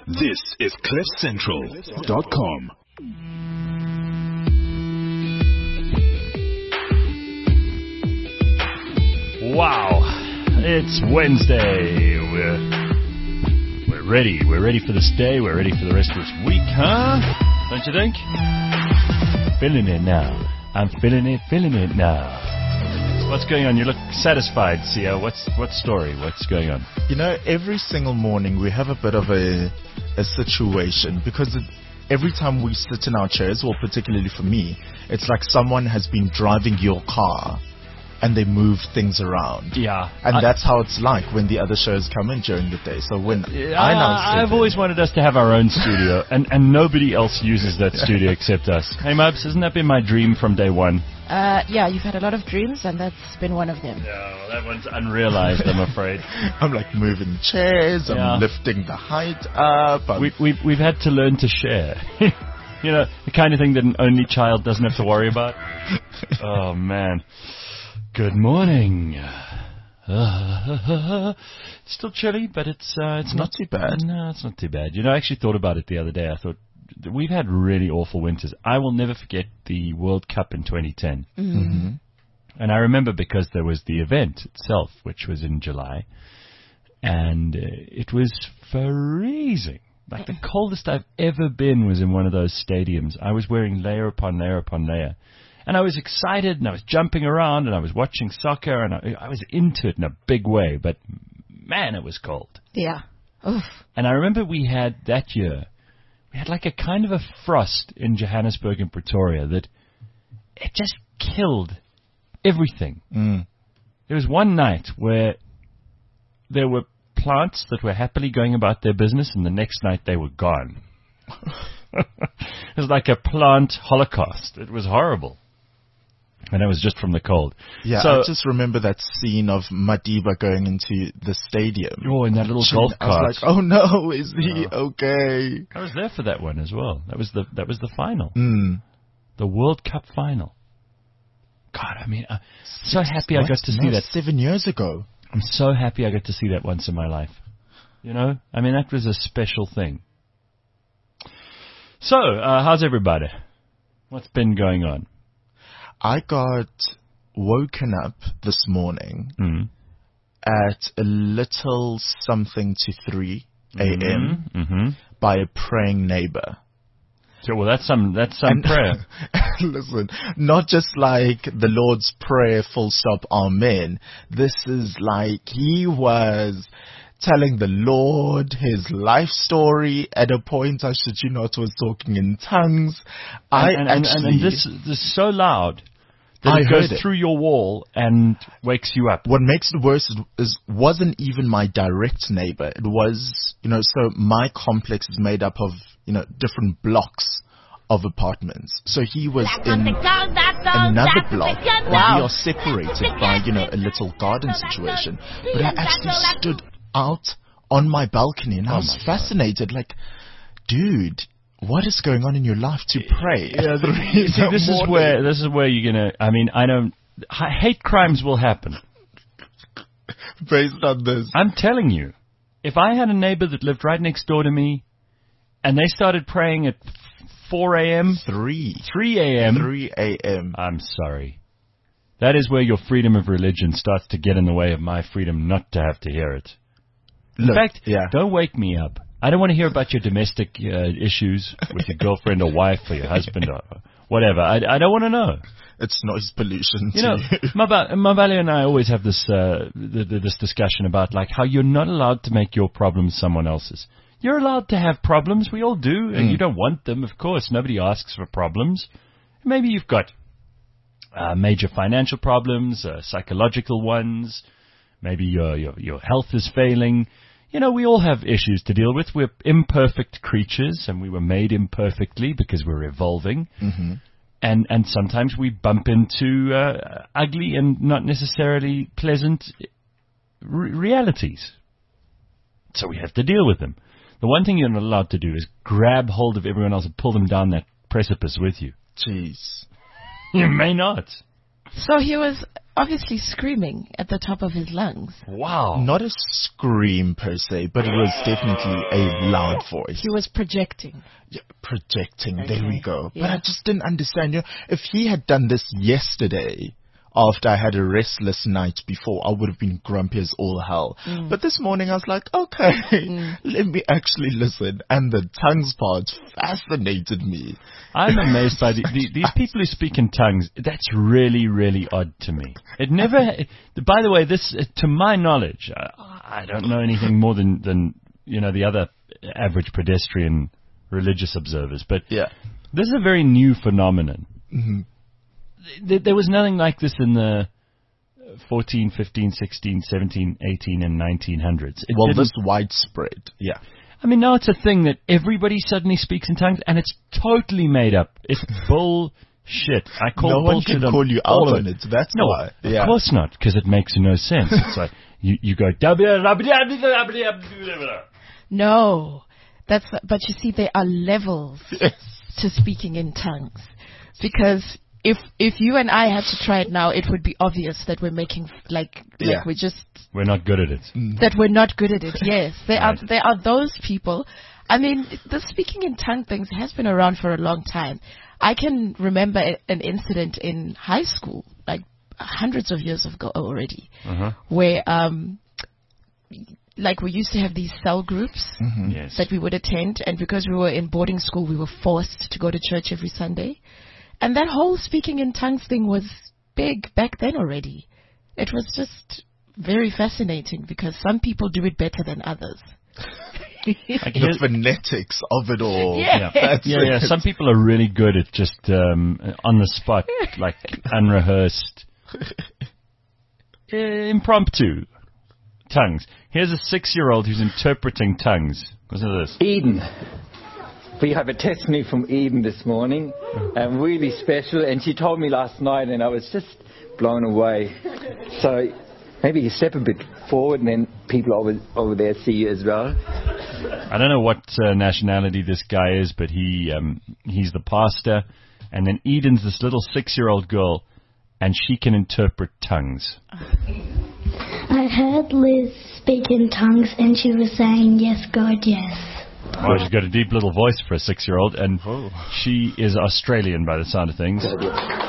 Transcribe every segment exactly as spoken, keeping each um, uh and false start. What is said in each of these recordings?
This is cliff central dot com. Wow, it's Wednesday. We're we're ready. We're ready for this day. We're ready for the rest of this week, huh? Don't you think? Feeling it now. I'm feeling it, feeling it now. What's going on? You look satisfied, Sia. What's what story? What's going on? You know, every single morning we have a bit of a a situation because it, every time we sit in our chairs, or particularly for me, it's like someone has been driving your car and they move things around. Yeah. And I, that's how it's like when the other shows come in during the day. So when yeah, I now sit I've in, always wanted us to have our own studio, and, and nobody else uses that studio except us. Hey, Mubs, hasn't that been my dream from day one? Uh, yeah, you've had a lot of dreams, and that's been one of them. Yeah, well, that one's unrealized, I'm afraid. I'm like moving chairs, I'm Yeah. lifting the height up. I'm We, we've, we've had to learn to share. You know, the kind of thing that an only child doesn't have to worry about. Oh, man. Good morning. Uh, it's still chilly, but it's uh, it's not too bad. No, it's not too bad. You know, I actually thought about it the other day. I thought, we've had really awful winters. I will never forget the World Cup in twenty ten. Mm-hmm. And I remember because there was the event itself, which was in July, and uh, it was freezing. Like the coldest I've ever been was in one of those stadiums. I was wearing layer upon layer upon layer. And I was excited, and I was jumping around, and I was watching soccer, and I, I was into it in a big way. But, man, it was cold. Yeah. Oof. And I remember we had that year, we had like a kind of a frost in Johannesburg and Pretoria that it just killed everything. Mm. There was one night where there were plants that were happily going about their business, and the next night they were gone. It was like a plant holocaust. It was horrible. And it was just from the cold. Yeah, so, I just remember that scene of Madiba going into the stadium. Oh, in that little golf I cart. was like, oh no, is he Oh. okay? I was there for that one as well. That was the that was the final. Mm. The World Cup final. God, I mean, I'm so happy I What? got to see No, that. seven years ago. I'm so happy I got to see that once in my life. You know? I mean, that was a special thing. So, uh, how's everybody? What's been going on? I got woken up this morning Mm. at a little something to three a.m. Mm-hmm. by a praying neighbor. So, well, that's some that's some And- prayer. Listen, not just like the Lord's Prayer, full stop, amen. This is like he was telling the Lord his life story. At a point, I shit you not, was talking in tongues. I and, and, and, actually, and this, this is so loud that I it goes heard it. through your wall and wakes you up. what makes it worse is, is wasn't even my direct neighbor. It was, you know, so my complex is made up of, you know, different blocks of apartments. So he was in another block. Wow. We are separated by, you know, a little garden situation. But I actually stood out on my balcony and I Oh was my God. fascinated. Like, dude, what is going on in your life to pray? Yeah, at three You in see, the this is morning? where this is where you're gonna. I mean, I don't. h- Hate crimes will happen. Based on this. I'm telling you, if I had a neighbor that lived right next door to me, and they started praying at four a.m., Three. three a.m., three a.m. I'm sorry. That is where your freedom of religion starts to get in the way of my freedom not to have to hear it. In Look, fact, yeah. don't wake me up. I don't want to hear about your domestic uh, issues with your girlfriend or wife or your husband or whatever. I, I don't want to know. It's noise pollution You to know, you. Maba- Mabali and I always have this uh, th- th- this discussion about like how you're not allowed to make your problems someone else's. You're allowed to have problems. We all do, and Mm. you don't want them, of course. Nobody asks for problems. Maybe you've got uh, major financial problems, uh, psychological ones. Maybe your, your your health is failing. You know, we all have issues to deal with. We're imperfect creatures, and we were made imperfectly because we're evolving. Mm-hmm. And and sometimes we bump into uh, ugly and not necessarily pleasant re- realities. So we have to deal with them. The one thing you're not allowed to do is grab hold of everyone else and pull them down that precipice with you. Jeez. You may not. So he was obviously screaming at the top of his lungs. Wow. Not a scream per se, but it was definitely a loud voice. He was projecting. Yeah, projecting, Okay. there we go. But Yeah. I just didn't understand. You know, if he had done this yesterday, after I had a restless night before, I would have been grumpy as all hell. Mm. But this morning I was like, okay, let me actually listen. And the tongues part fascinated me. I'm amazed by the, the, these people who speak in tongues. That's really, really odd to me. It never. By the way, this, to my knowledge, I, I don't know anything more than, than you know the other average pedestrian religious observers. But Yeah. this is a very new phenomenon. hmm There, there was nothing like this in the fourteen, fifteen, sixteen, seventeen, eighteen, and nineteen hundreds. It Well, didn't- this widespread. Yeah. I mean, now it's a thing that everybody suddenly speaks in tongues, and it's totally made up. It's bullshit. I call No one bullshit can on call you all out of on it. it. That's No, why. of Yeah. course not, because it makes no sense. It's like you, you go. No. That's, but you see, there are levels Yes. to speaking in tongues. Because if if you and I had to try it now, it would be obvious that we're making, like, Yeah. like we're just, We're not good at it. that we're not good at it. Yes. There Right. are, there are those people. I mean, the speaking in tongue things has been around for a long time. I can remember a- an incident in high school, like hundreds of years ago already, Uh-huh. where, um, like we used to have these cell groups Yes. that we would attend, and because we were in boarding school, we were forced to go to church every Sunday. And that whole speaking in tongues thing was big back then already. It was just very fascinating because some people do it better than others. Like, The here's- phonetics of it all. Yeah. yeah, That's yeah, yeah. it. Some people are really good at just um, on the spot, like unrehearsed, uh, impromptu tongues. Here's a six-year-old who's interpreting tongues. Listen to this. Eden. We have a testimony from Eden this morning, um, really special, and she told me last night, and I was just blown away. So maybe you step a bit forward, and then people over over there see you as well. I don't know what uh, nationality this guy is, but he um, he's the pastor, and then Eden's this little six-year-old girl, and she can interpret tongues. I heard Liz speak in tongues and she was saying, yes, God, yes. Well, she's got a deep little voice for a six-year-old, and she is Australian by the sound of things. All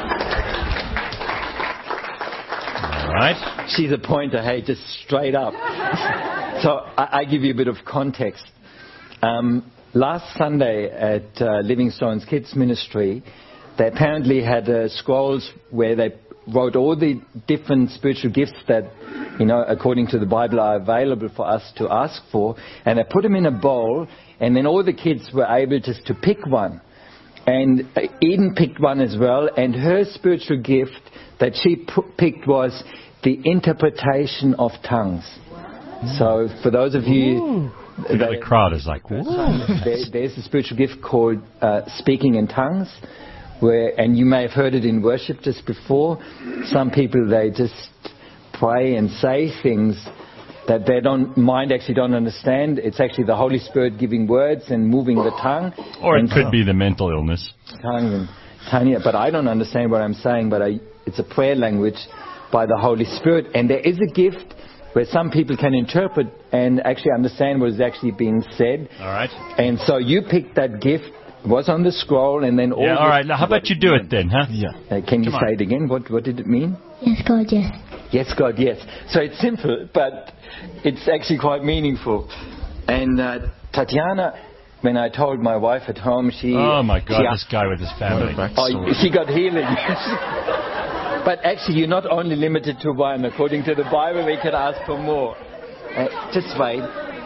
right. She's a pointer, hey, just straight up. So I, I give you a bit of context. Um, last Sunday at uh, Livingstone's Kids Ministry, they apparently had uh, scrolls where they wrote all the different spiritual gifts that, you know, according to the Bible are available for us to ask for, and they put them in a bowl, and then all the kids were able just to pick one. And uh, Eden picked one as well, and her spiritual gift that she p- picked was the interpretation of tongues. So for those of you... The crowd is like, whoa. there, there's a spiritual gift called uh, speaking in tongues, where, and you may have heard it in worship just before. Some people, they just pray and say things that they don't mind, actually don't understand. It's actually the Holy Spirit giving words and moving the tongue. Or it and could be the mental illness. tongue and Tanya, but I don't understand what I'm saying, but I, it's a prayer language by the Holy Spirit. And there is a gift where some people can interpret and actually understand what is actually being said. All right. And so you picked that gift, was on the scroll, and then all... Yeah, the- all right. Now, how about you do it then, huh? Yeah. Uh, can you Come say on. it again? What, what did it mean? Yes, God, yes. Yes, God, yes. So it's simple, but it's actually quite meaningful. And uh, Tatiana, when I told my wife at home, she... Oh, my God, she this guy with his family. Oh, she got healing. But actually, you're not only limited to one. According to the Bible, we can ask for more. Uh, just wait.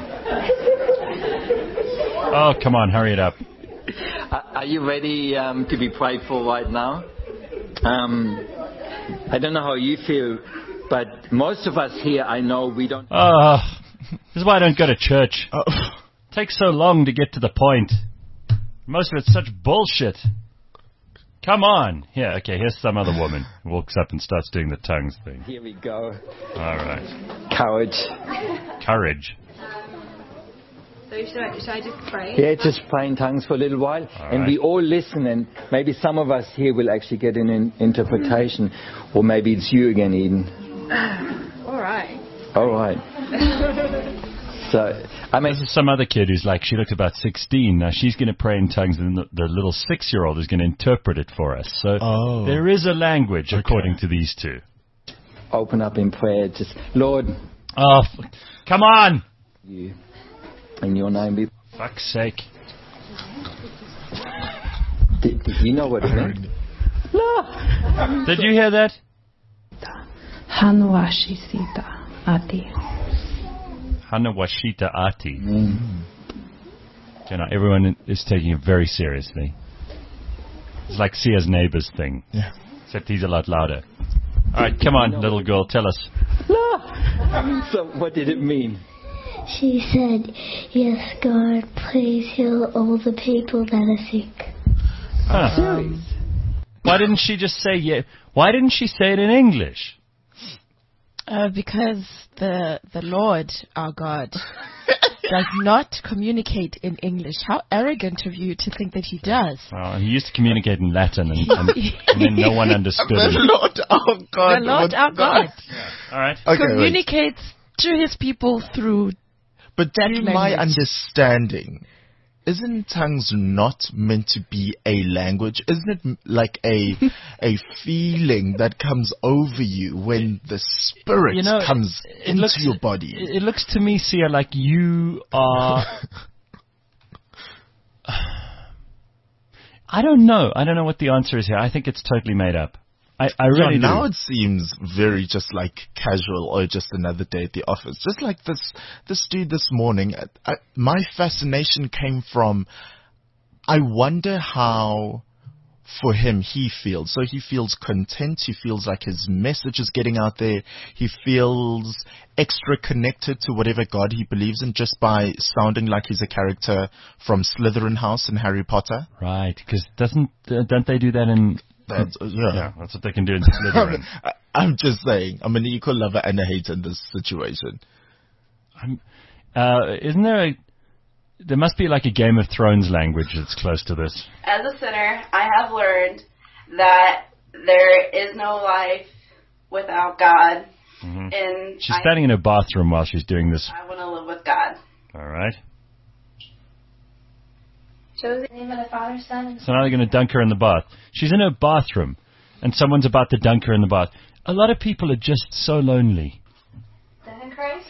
Oh, come on, hurry it up. Are are you ready um, to be prayed for right now? Um, I don't know how you feel, but most of us here, I know we don't... Oh, this is why I don't go to church. Oh. It takes so long to get to the point. Most of it's such bullshit. Come on. Yeah, okay, here's some other woman who walks up and starts doing the tongues thing. Here we go. All right. Courage. Courage. So should I, should I just pray? Yeah, just pray in tongues for a little while, All and right. we all listen, and maybe some of us here will actually get an in- interpretation, or maybe it's you again, Eden. All right. All right. So, I mean, This is some other kid who's like, she looked about sixteen. Now she's going to pray in tongues, and the, the little six-year-old is going to interpret it for us. So Oh. there is a language according to these two. open up in prayer. Just, Lord, Oh, f- come on! you, in your name be. Fuck's sake. Did, did you know what it meant? Did you hear that? Hanwashishita Ati. Hanawashita Ati. Mm. You know, everyone is taking it very seriously. It's like Sia's neighbor's thing. Yeah. Except he's a lot louder. All right, come on, little girl, tell us. So, what did it mean? She said, "Yes, God, please heal all the people that are sick." Huh. Why didn't she just say yeah? Why didn't she say it in English? Uh, because the the Lord, our God, does not communicate in English. How arrogant of you to think that he does. Well, he used to communicate in Latin, and, and, and then no one understood The him. Lord our God. The Lord, would our not- God, All right. Okay, wait. communicates to his people through. But that to my language. understanding, isn't tongues not meant to be a language? Isn't it m- like a a feeling that comes over you when the Spirit You know, comes it into looks- your body? It it looks to me, Sia, like you are. I don't know. I don't know what the answer is here. I think it's totally made up. I, I Yeah, really now do. it seems very just like casual or just another day at the office. Just like this this dude this morning. I, I, my fascination came from, I wonder how for him he feels. So he feels content. He feels like his message is getting out there. He feels extra connected to whatever God he believes in just by sounding like he's a character from Slytherin House in Harry Potter. Right, because doesn't uh, don't they do that in? That's, yeah. Yeah, that's what they can do in Slytherin. I- I'm just saying, I'm an equal lover and a hater in this situation. I'm, uh, isn't there a? There must be like a Game of Thrones language that's close to this. As a sinner, I have learned that there is no life without God. Mm-hmm. And She's I, standing in her bathroom while she's doing this. I want to live with God. All right. Chose the name of the Father, Son, and So now they're going to dunk her in the bath. She's in her bathroom, and someone's about to dunk her in the bath. A lot of people are just so lonely. Death in Christ.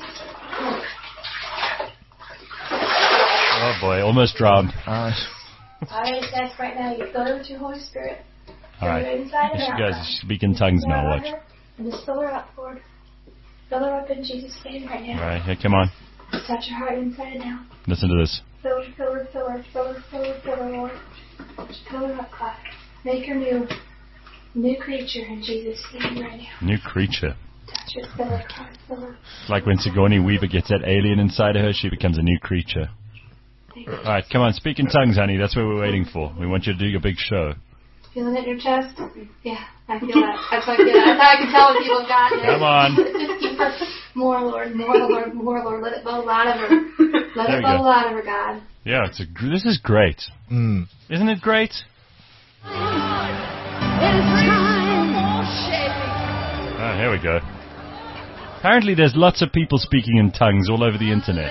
Oh boy, almost drowned. Uh, I ask right now, you fill her with your Holy Spirit. All right. Fill her inside and You out. guys speak in tongues now. Watch. Her and just fill her up, Lord. Fill her up in Jesus' name right now. All right, here, come on. Touch her heart inside and out. Listen to this. Fill her, fill her, fill her, fill her, fill her, fill her, Lord. Fill her up, God. Make her new. New creature in Jesus' name right now. New creature. Touch her, fill her, God, fill her. It's like when Sigourney Weaver gets that alien inside of her, she becomes a new creature. All right, come on, speak in tongues, honey. That's what we're waiting for. We want you to do your big show. Feeling it in your chest? Yeah, I feel that. That's what I feel. That's how I can tell when people have gotten it. Come on. Just keep her. More, Lord. More, Lord. More, Lord. Let it flow out of her. Let There it we go. flow out of her, God. Yeah, it's a, gr- this is great. mm. Isn't it great? Oh, here we go. Apparently there's lots of people speaking in tongues all over the internet.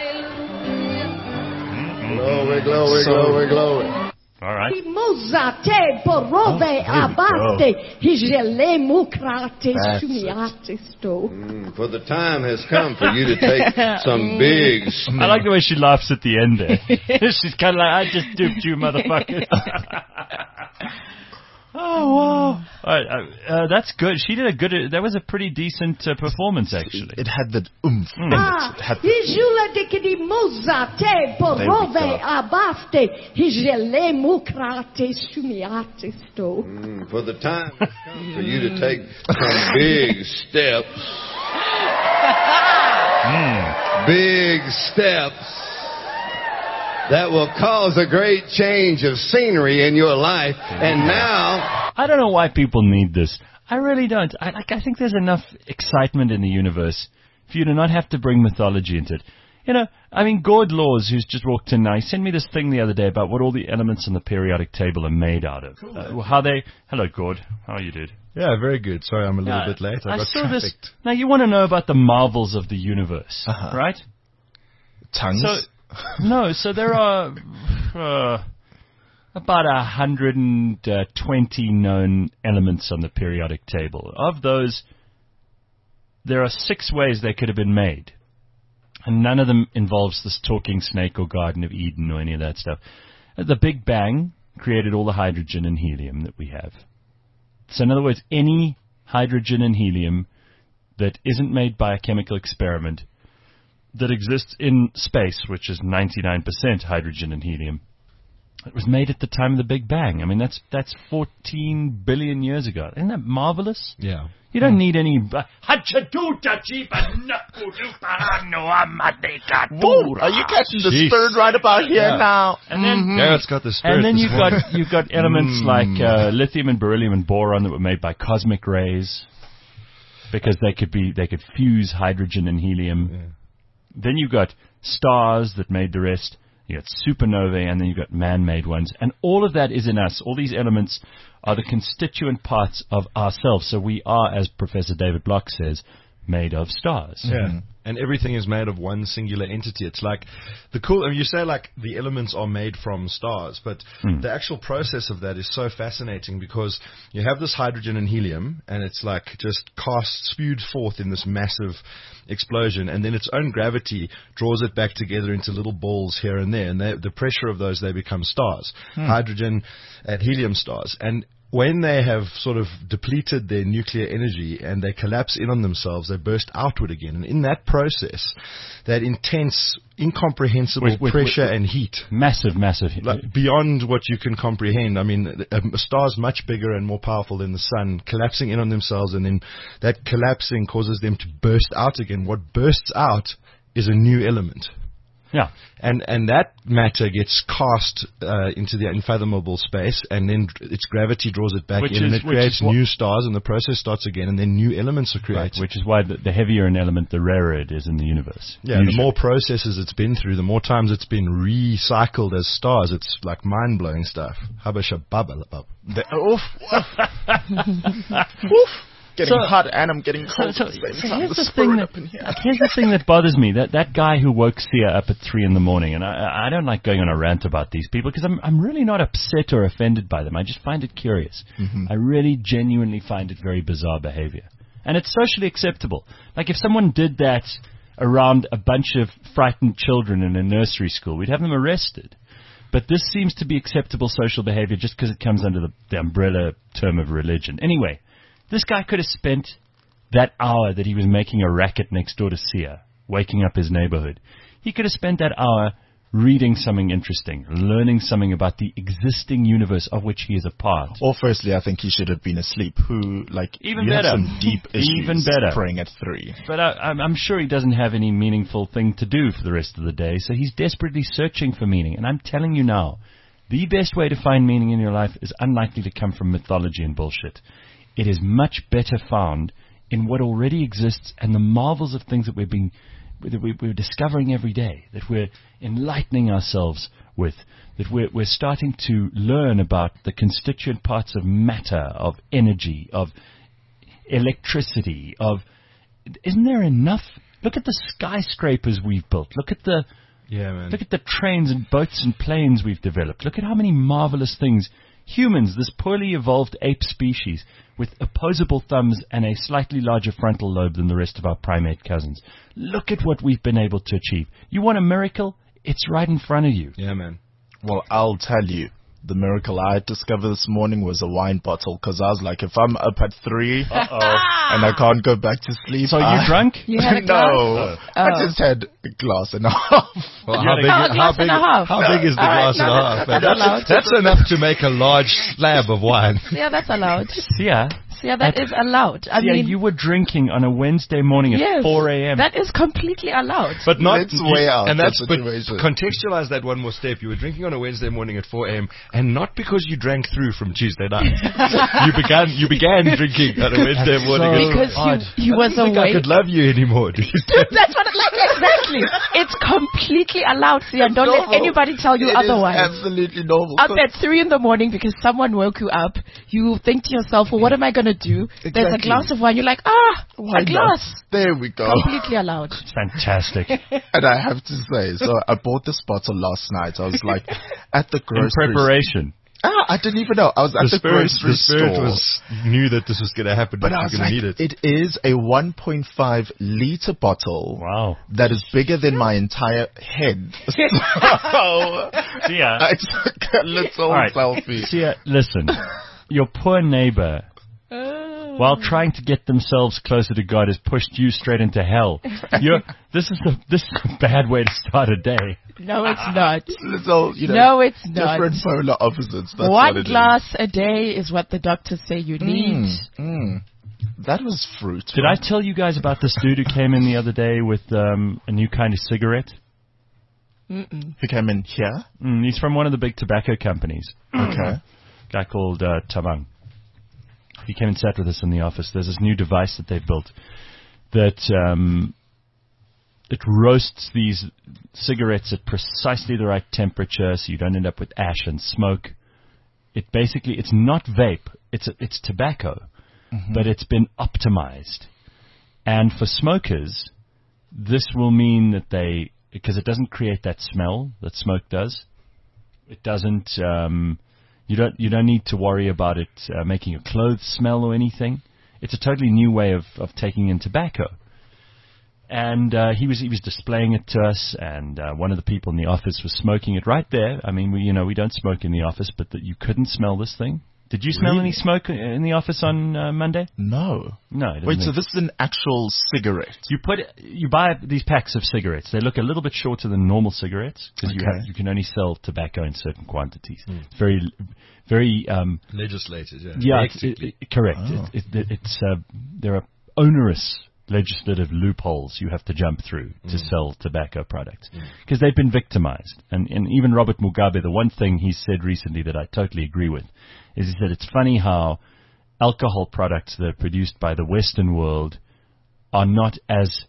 Glory, glory, So- glory, glory. All right. Muzate porove abate hijele mukrate sumiatisto. Mm, for the time has come for you to take some big. I like the way she laughs at the end there. She's kind of like, I just duped you, motherfucker. Oh, wow. All right, uh, uh, that's good. She did a good, uh, that was a pretty decent uh, performance, actually. It had that oomph in Ah, it. It had hijula de kidi muzate porove go. abaste hijele mukrate sumiatisto. Mm, for the time has come for you to take some big steps. Mm. Big steps that will cause a great change of scenery in your life. And now, I don't know why people need this. I really don't. I like. I think there's enough excitement in the universe for you to not have to bring mythology into it. You know, I mean, Gord Laws, who's just walked in now, he sent me this thing the other day about what all the elements on the periodic table are made out of. Cool, uh, how they... Hello, Gord. How are you, dude? Yeah, very good. Sorry, I'm a little uh, bit late. I, I got saw trafficked. this. Now, you want to know about the marvels of the universe, Uh-huh. right? Tongues? So, no, so there are uh, about one hundred twenty known elements on the periodic table. Of those, there are six ways they could have been made. And none of them involves this talking snake or Garden of Eden or any of that stuff. The Big Bang created all the hydrogen and helium that we have. So in other words, any hydrogen and helium that isn't made by a chemical experiment that exists in space, which is ninety-nine percent hydrogen and helium, it was made at the time of the Big Bang. I mean, that's that's fourteen billion years ago. Isn't that marvelous? Yeah. You don't need any... Whoa, are you catching the Jeez. spirit right about here Yeah. now? And then, Mhm. Garrett's got the spirit. and then this you've morning. got you've got elements Mm. like uh, lithium and beryllium and boron that were made by cosmic rays, because they could be they could fuse hydrogen and helium. Yeah. Then you've got stars that made the rest. You got supernovae, and then you've got man-made ones, and all of that is in us. All these elements are the constituent parts of ourselves. So we are, as Professor David Block says, made of stars. Yeah. Mm-hmm. And everything is made of one singular entity. It's like the cool, I mean, you say like the elements are made from stars, but Mm. the actual process of that is so fascinating because you have this hydrogen and helium and it's like just cast, spewed forth in this massive explosion, and then its own gravity draws it back together into little balls here and there, and they, the pressure of those, they become stars. Hmm. Hydrogen and helium stars. And when they have sort of depleted their nuclear energy and they collapse in on themselves, they burst outward again. And in that process, that intense, incomprehensible With- with- pressure with- and heat, Massive, massive. like beyond what you can comprehend. I mean, a a star's much bigger and more powerful than the sun, collapsing in on themselves, and then that collapsing causes them to burst out again. What bursts out is a new element. Yeah. And and that matter gets cast uh, into the unfathomable space, and then dr- its gravity draws it back Which in, and is- it which creates is what- new stars, and the process starts again, and then new elements are Right, created. which is why the, the heavier an element, the rarer it is in the universe. Yeah, and the Usually. more processes it's been through, the more times it's been recycled as stars. It's like mind-blowing stuff. Habashabababab. The, oof, oof. Oof. Getting So- hot and I'm getting cold So, at the so, same so time. here's The the spirit thing that up in here. here's the thing that bothers me. That that guy who woke Sia up at three in the morning, and I, I don't like going on a rant about these people because I'm I'm really not upset or offended by them. I just find it curious. Mhm. I really genuinely find it very bizarre behavior, and it's socially acceptable. Like if someone did that around a bunch of frightened children in a nursery school, we'd have them arrested. But this seems to be acceptable social behavior just because it comes under the, the umbrella term of religion. Anyway, this guy could have spent that hour that he was making a racket next door to Sia, waking up his neighborhood. He could have spent that hour reading something interesting, learning something about the existing universe of which he is a part. Or firstly, I think he should have been asleep. Who, like, Even you have better. some deep issues Even better. praying at three. But I, I'm, I'm sure he doesn't have any meaningful thing to do for the rest of the day, so he's desperately searching for meaning. And I'm telling you now, the best way to find meaning in your life is unlikely to come from mythology and bullshit. It is much better found in what already exists and the marvels of things that we're being, that we, we're discovering every day, that we're enlightening ourselves with, that we're, we're starting to learn about the constituent parts of matter, of energy, of electricity, of... Isn't there enough? Look at the skyscrapers we've built. Look at the... Yeah, man. Look at the trains and boats and planes we've developed. Look at how many marvelous things. Humans, this poorly evolved ape species with opposable thumbs and a slightly larger frontal lobe than the rest of our primate cousins. Look at what we've been able to achieve. You want a miracle? It's right in front of you. Yeah, man. Well, I'll tell you. The miracle I discovered this morning was a wine bottle, because I was like, if I'm up at three Uh-oh. and I can't go back to sleep... So I, you drunk? You had a no, glass? I Oh. just had a glass and a half. Well, You how had a big, Oh, a is, how glass big, and a half. how big is the All right, glass no, and a that's- half? man? that's allowed. That's, that's enough to make a large slab of wine. Yeah, that's allowed. Sia, Yeah, that At- is allowed. I yeah, mean, you were drinking on a Wednesday morning yes, at four a.m. That is completely allowed. But not It's way out and that's that but situation. contextualize that one more step. You were drinking on a Wednesday morning at four a.m. and not because you drank through from Tuesday night. you began you began drinking on a Wednesday morning. so at because odd. you, you I was don't think I awake. could love you anymore. dude. That's what, like, exactly. It's completely allowed, Sia. Don't let Normal. anybody tell you It is otherwise. absolutely normal. Up at three in the morning because someone woke you up, you think to yourself, well, what am I going to do? There's a Exactly. glass of wine. You're like, ah, Why a not? glass. There we go. Completely allowed. It's fantastic. And I have to say, so I bought this bottle last night. I was like, at the In grocery preparation. Ah, I didn't even know. I was at The the, spirit, grocery the spirit store. was knew that this was going to happen. But that I you was were going like, to need it. it is a one point five liter bottle Wow. that is bigger than my entire head. So Sia, I took a little all right. selfie. Sia, listen. Your poor neighbor, while trying to get themselves closer to God, has pushed you straight into hell. You're, this is a this is a bad way to start a day. No, it's not. Little, you know, No, it's not. different polar opposites. That's what One it glass a day is what the doctors say you is. need. Mm, mm. That was fruit. Did I tell you guys about this dude who came in the other day with um, a new kind of cigarette? Mm-mm. Who came in here? Mm, he's from one of the big tobacco companies. Okay. Guy called uh, Tabang. He came and sat with us in the office. There's this new device that they've built that um, it roasts these cigarettes at precisely the right temperature, so you don't end up with ash and smoke. It basically, it's not vape. It's a, it's tobacco, Mm-hmm. but it's been optimized. And for smokers, this will mean that they, because it doesn't create that smell that smoke does. It doesn't. Um, you don't. You don't need to worry about it uh, making your clothes smell or anything. It's a totally new way of, of taking in tobacco. And uh, he was he was displaying it to us, and uh, one of the people in the office was smoking it right there. I mean, we you know we don't smoke in the office, but that you couldn't smell this thing. Did you smell Really? any smoke in the office on uh, Monday? No. No. I didn't Wait, think so this is an actual cigarette? You put it, you buy these packs of cigarettes. They look a little bit shorter than normal cigarettes because you Okay. have, you can only sell tobacco in certain quantities. It's very, very. Um, Legislated, yeah. yeah, it's, Hectically. it, it, correct. Oh. It, it, it's uh, there are onerous legislative loopholes you have to jump through to sell tobacco products because they've been victimized. And, and even Robert Mugabe, the one thing he said recently that I totally agree with is he said it's funny how alcohol products that are produced by the Western world are not as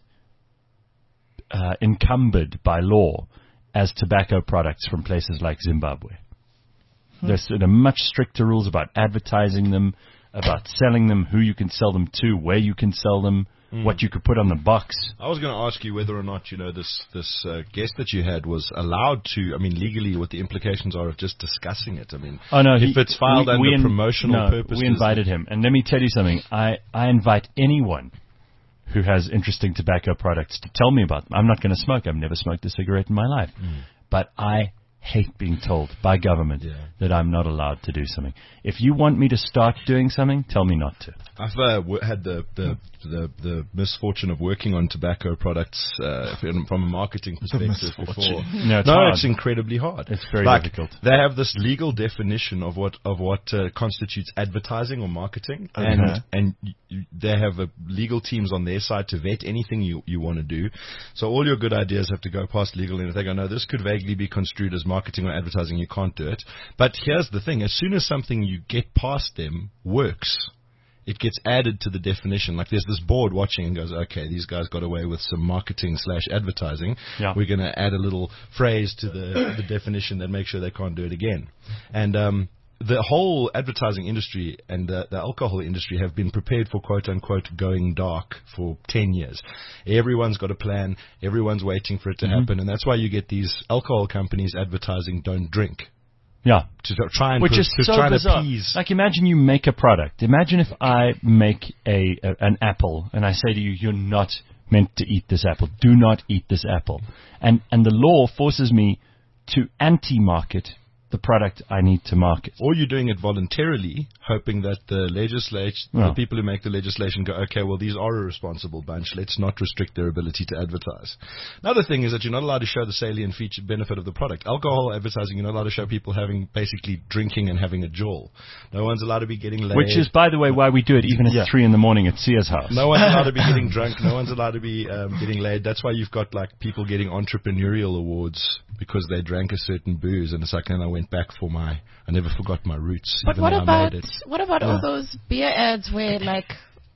uh, encumbered by law as tobacco products from places like Zimbabwe. There's there are much stricter rules about advertising them, about selling them, who you can sell them to, where you can sell them, what you could put on the box. I was going to ask you whether or not, you know, this this uh, guest that you had was allowed to, I mean, legally, what the implications are of just discussing it. I mean, Oh no! if he, it's filed we, under we in- promotional no, purposes. we invited him, and let me tell you something. I I invite anyone who has interesting tobacco products to tell me about them. I'm not going to smoke. I've never smoked a cigarette in my life, but I hate being told by government Yeah. that I'm not allowed to do something. If you want me to start doing something, tell me not to. I've uh, w- had the, the the the misfortune of working on tobacco products uh, from from a marketing perspective before. No, it's no, hard. it's incredibly hard. It's very like, difficult. They have this legal definition of what of what uh, constitutes advertising or marketing, Okay. and and y- y- they have uh, legal teams on their side to vet anything you you want to do. So all your good ideas have to go past legal, and if they go, no, this could vaguely be construed as marketing or advertising, you can't do it. But here's the thing: as soon as something you get past them works, it gets added to the definition. Like there's this board watching and goes, okay, these guys got away with some marketing slash advertising. Yeah. We're going to add a little phrase to the, the definition that makes sure they can't do it again. And um, the whole advertising industry and the, the alcohol industry have been prepared for quote unquote going dark for ten years. Everyone's got a plan. Everyone's waiting for it to Mm-hmm. happen. And that's why you get these alcohol companies advertising don't drink. Yeah. To try and Which put, is to so try bizarre. and appease. Like, imagine you make a product. Imagine if I make a, a an apple and I say to you, "You're not meant to eat this apple. Do not eat this apple." And and the law forces me to anti-market the product I need to market. Or you're doing it voluntarily, hoping that the legislation, Well. the people who make the legislation go, okay, well, these are a responsible bunch. Let's not restrict their ability to advertise. Another thing is that you're not allowed to show the salient feature benefit of the product. Alcohol advertising, you're not allowed to show people having basically drinking and having a jaw. No one's allowed to be getting laid. Which is, by the way, why we do it even at Yeah. three in the morning at Sia's house. No one's allowed to be getting drunk. No one's allowed to be um, getting laid. That's why you've got like people getting entrepreneurial awards because they drank a certain booze, and it's like, and I went back for my, I never forgot my roots. But even what though I about made it. what about Yeah. all those beer ads where like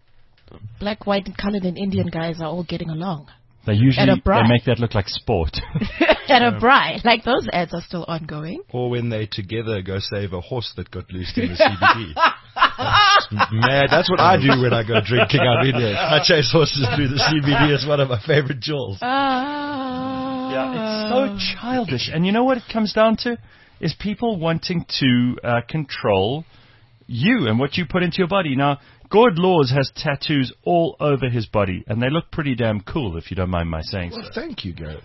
black, white, and colored and Indian guys are all getting along They usually At a they braai. make that look like sport. at a braai? Like those ads are still ongoing. Or when they together go save a horse that got loosed in the C B D. That's mad. That's what I do when I go drinking. I mean, I chase horses through the C B D. It's one of my favorite jewels. Ah. Yeah, it's so childish. And you know what it comes down to? Is people wanting to uh, control you and what you put into your body. Now, Gord Laws has tattoos all over his body, and they look pretty damn cool, if you don't mind my saying so. Well, thank you, Gareth.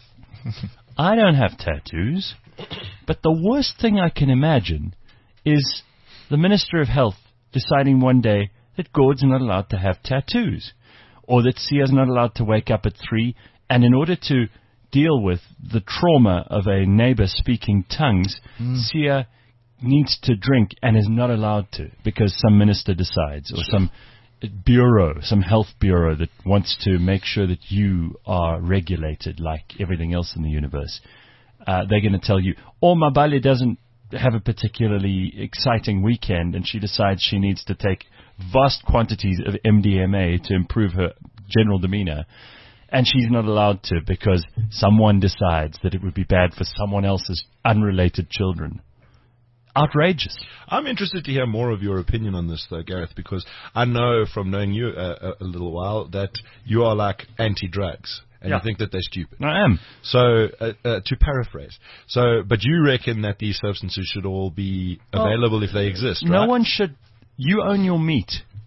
I don't have tattoos, but the worst thing I can imagine is the Minister of Health deciding one day that Gord's not allowed to have tattoos, or that Sia's not allowed to wake up at three, and in order to deal with the trauma of a neighbor speaking tongues, mm. Sia needs to drink and is not allowed to because some minister decides, or some bureau, some health bureau that wants to make sure that you are regulated like everything else in the universe. Uh, they're going to tell you, or Mabale doesn't have a particularly exciting weekend and she decides she needs to take vast quantities of M D M A to improve her general demeanor. And she's not allowed to because someone decides that it would be bad for someone else's unrelated children. Outrageous. I'm interested to hear more of your opinion on this, though, Gareth, because I know from knowing you uh, a, a little while that you are like anti-drugs. And yeah. you think that they're stupid. I am. So, uh, uh, to paraphrase, so, but you reckon that these substances should all be available well, if they exist, no right? No one should. You own your meat.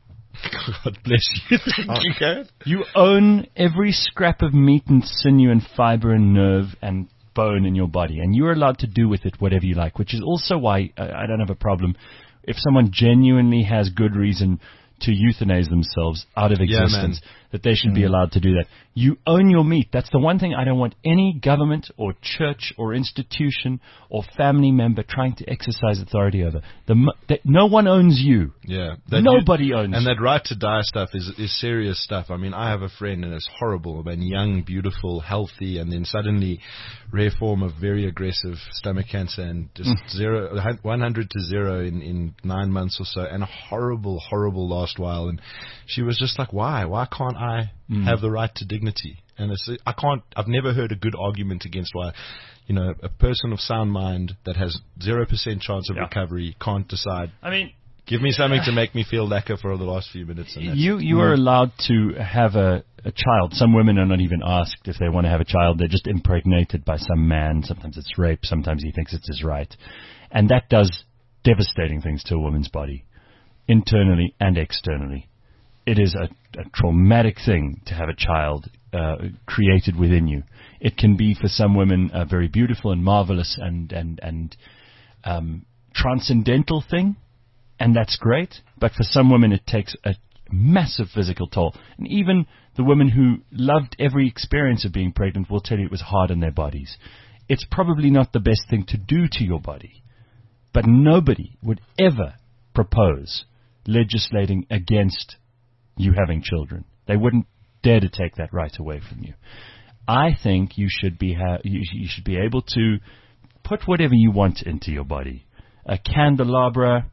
God bless you. Thank you, Gareth. You own every scrap of meat and sinew and fiber and nerve and bone in your body, and you're allowed to do with it whatever you like, which is also why uh, I don't have a problem if someone genuinely has good reason to euthanize themselves out of existence, yeah, that they should mm. be allowed to do that. You own your meat. That's the one thing I don't want any government or church or institution or family member trying to exercise authority over. The, the, no one owns you. Yeah. Nobody you, owns and you. And that right to die stuff is, is serious stuff. I mean, I have a friend and it's horrible. I mean, young, beautiful, healthy, and then suddenly rare form of very aggressive stomach cancer and just mm. zero, one hundred to zero in, in nine months or so, and a horrible, horrible loss while, and she was just like, why why can't I mm. have the right to dignity? And it's, I can't I've never heard a good argument against why, you know, a person of sound mind that has zero percent chance of yeah. recovery can't decide. I mean, give me something to make me feel lacquer for the last few minutes. And you you are allowed to have a, a child. Some women are not even asked if they want to have a child. They're just impregnated by some man. Sometimes it's rape, sometimes he thinks it's his right, and that does devastating things to a woman's body, internally and externally. It is a, a traumatic thing to have a child uh, created within you. It can be for some women a very beautiful and marvelous and and and um, transcendental thing, and that's great. But for some women, it takes a massive physical toll. And even the women who loved every experience of being pregnant will tell you it was hard on their bodies. It's probably not the best thing to do to your body, but nobody would ever propose legislating against you having children. They wouldn't dare to take that right away from you. I think you should be ha- you, you should be able to put whatever you want into your body. A candelabra,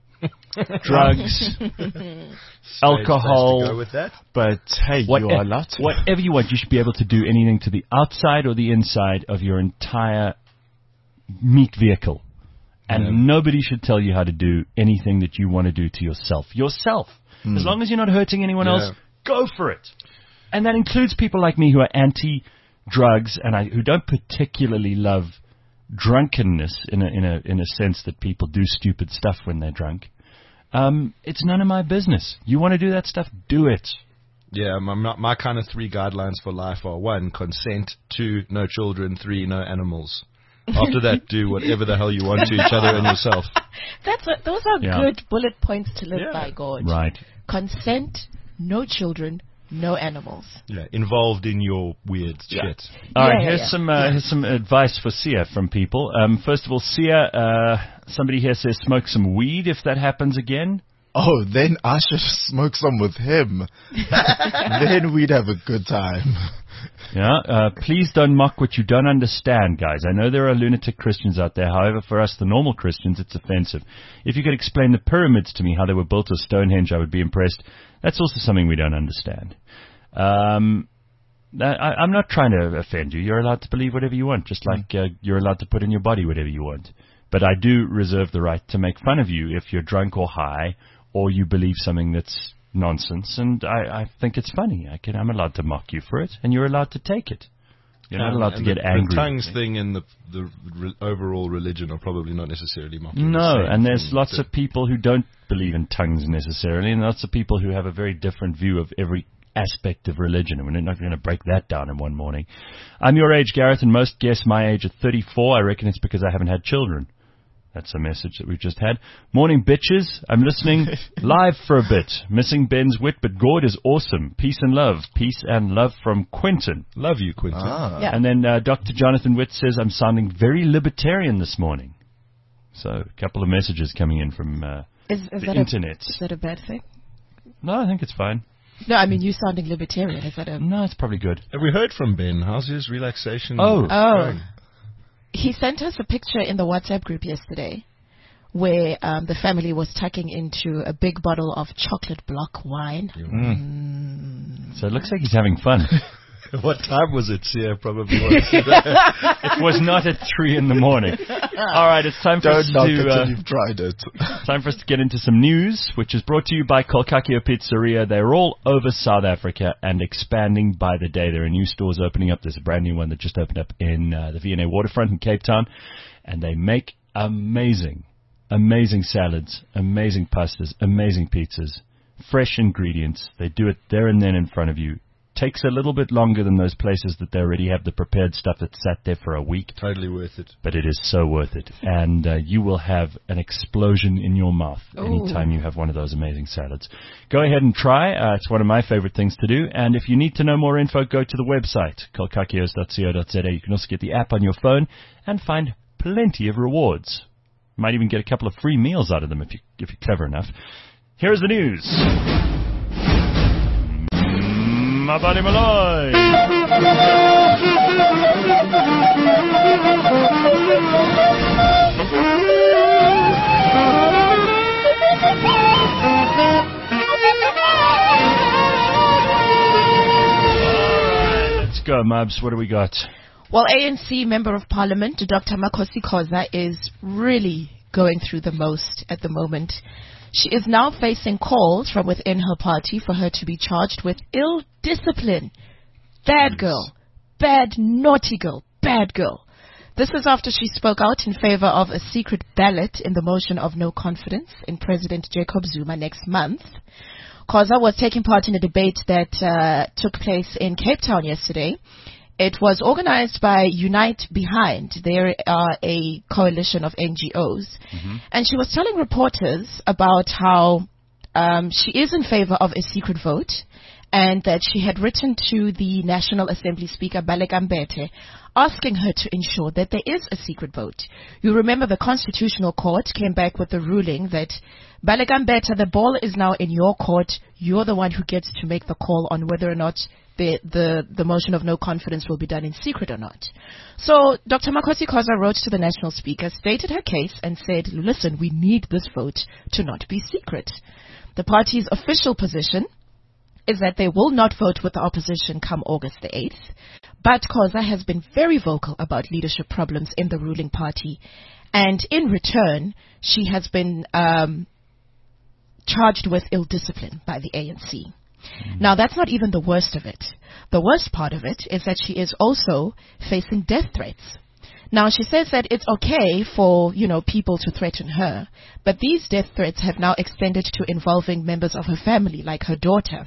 drugs, alcohol. To go with that. But hey, what, you are allowed to. Whatever you want, you should be able to do anything to the outside or the inside of your entire meat vehicle. And yeah. nobody should tell you how to do anything that you want to do to yourself. Yourself. Mm. As long as you're not hurting anyone yeah. else, go for it. And that includes people like me who are anti-drugs and I, who don't particularly love drunkenness in a, in a in a sense that people do stupid stuff when they're drunk. Um, it's none of my business. You want to do that stuff, do it. Yeah, my, my kind of three guidelines for life are: one, consent; two, no children; three, no animals. After that, do whatever the hell you want to each other and yourself. That's a, those are Yeah. good bullet points to live Yeah. by, God. Right. Consent, no children, no animals. Yeah, involved in your weird shit. All right, Yeah, yeah, here's yeah. some uh, here's some advice for Sia from people. Um, first of all, Sia, uh, somebody here says smoke some weed if that happens again. Oh, then I should smoke some with him. Then we'd have a good time. Yeah, uh, please don't mock what you don't understand, guys. I know there are lunatic Christians out there. However, for us, the normal Christians, it's offensive. If you could explain the pyramids to me, how they were built or Stonehenge, I would be impressed. That's also something we don't understand. Um, I, I'm not trying to offend you. You're allowed to believe whatever you want, just like uh, you're allowed to put in your body whatever you want. But I do reserve the right to make fun of you if you're drunk or high, or you believe something that's nonsense, and I, I think it's funny. I can, I'm allowed to mock you for it, and you're allowed to take it. You're not Um, allowed to and get the, angry. The tongues with me. thing and the the re- overall religion are probably not necessarily mocking. No, the same and there's thing. lots So- of people who don't believe in tongues necessarily, and lots of people who have a very different view of every aspect of religion, and we're not going to break that down in one morning. I'm your age, Gareth, and most guess my age at thirty-four. I reckon it's because I haven't had children. That's a message that we've just had. Morning, bitches. I'm listening live for a bit. Missing Ben's wit, but God is awesome. Peace and love. Peace and love from Quentin. Love you, Quentin. Ah. Yeah. And then uh, Doctor Jonathan Witt says, I'm sounding very libertarian this morning. So a couple of messages coming in from uh, Is, is the that internet. A, is that a bad thing? No, I think it's fine. No, I mean you sounding libertarian. Is that a? No, it's probably good. Have we heard from Ben? How's his relaxation? Oh. Oh. going? He sent us a picture in the WhatsApp group yesterday where um, the family was tucking into a big bottle of chocolate block wine. Mm. So it looks like he's having fun. What time was it? Yeah, probably was. It was not at three in the morning. All right, it's time for Don't us knock to it uh, till you've tried it. time for us to get into some news, which is brought to you by Kolkakio Pizzeria. They're all over South Africa and expanding by the day. There are new stores opening up. There's a brand new one that just opened up in uh, the V and A waterfront in Cape Town, and they make amazing, amazing salads, amazing pastas, amazing pizzas, fresh ingredients. They do it there and then in front of you. Takes a little bit longer than those places that they already have the prepared stuff that sat there for a week. Totally worth it. But it is so worth it. And uh, you will have an explosion in your mouth Ooh. anytime you have one of those amazing salads. Go ahead and try. Uh, it's one of my favorite things to do. And if you need to know more info, go to the website, kolkakios dot co dot za. You can also get the app on your phone and find plenty of rewards. Might even get a couple of free meals out of them if, you, if you're clever enough. Here's the news. Mabali Malloy. Let's go, Mubs. What do we got? Well, A N C Member of Parliament, Doctor Makhosi Khoza, is really going through the most at the moment. She is now facing calls from within her party for her to be charged with ill discipline. Bad girl. Bad, naughty girl. Bad girl. This is after she spoke out in favor of a secret ballot in the motion of no confidence in President Jacob Zuma next month. Khoza was taking part in a debate that uh, took place in Cape Town yesterday. It was organized by Unite Behind. They are a coalition of N G Os. Mm-hmm. And she was telling reporters about how um, she is in favor of a secret vote and that she had written to the National Assembly Speaker, Baleka Mbete, asking her to ensure that there is a secret vote. You remember the Constitutional Court came back with the ruling that Baleka Mbete, the ball is now in your court. You're the one who gets to make the call on whether or not The, the, the motion of no confidence will be done in secret or not. So Doctor Makhosi Khoza wrote to the National Speaker, stated her case and said, listen, we need this vote to not be secret. The party's official position is that they will not vote with the opposition come August the eighth. But Khoza has been very vocal about leadership problems in the ruling party. And in return, she has been um, charged with ill discipline by the A N C. Now, that's not even the worst of it. The worst part of it is that she is also facing death threats. Now, she says that it's okay for, you know, people to threaten her, but these death threats have now extended to involving members of her family, like her daughter.